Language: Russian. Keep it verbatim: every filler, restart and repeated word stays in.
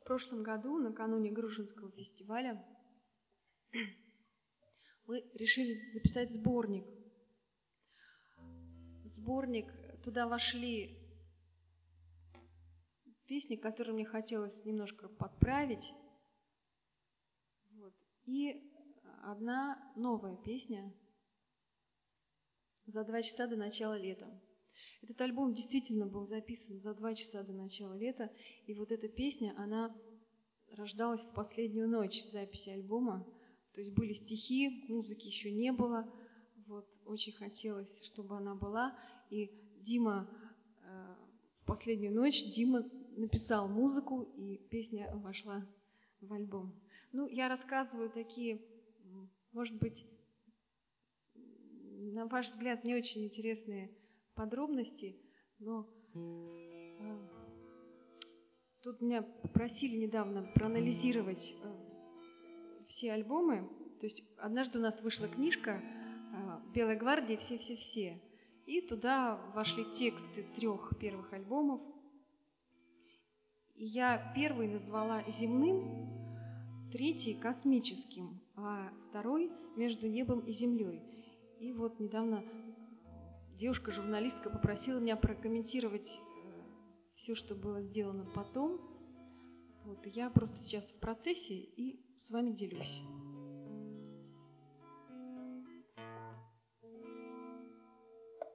прошлом году, накануне Грушинского фестиваля, мы решили записать сборник. Сборник, туда вошли песни, которые мне хотелось немножко подправить. Вот. И одна новая песня «За два часа до начала лета». Этот альбом действительно был записан за два часа до начала лета, и вот эта песня, она рождалась в последнюю ночь записи альбома. То есть были стихи, музыки еще не было. Вот, очень хотелось, чтобы она была. И Дима, э, в последнюю ночь Дима написал музыку, и песня вошла в альбом. Ну, я рассказываю такие, может быть, на ваш взгляд, не очень интересные подробности, но э, тут меня попросили недавно проанализировать э, все альбомы. То есть однажды у нас вышла книжка э, «Белая гвардия. Все-все-все». И туда вошли тексты трех первых альбомов. И я первый назвала «Земным», третий – «Космическим», а второй – «Между небом и землей». И вот недавно девушка-журналистка попросила меня прокомментировать все, что было сделано потом. Вот, и я просто сейчас в процессе и с вами делюсь.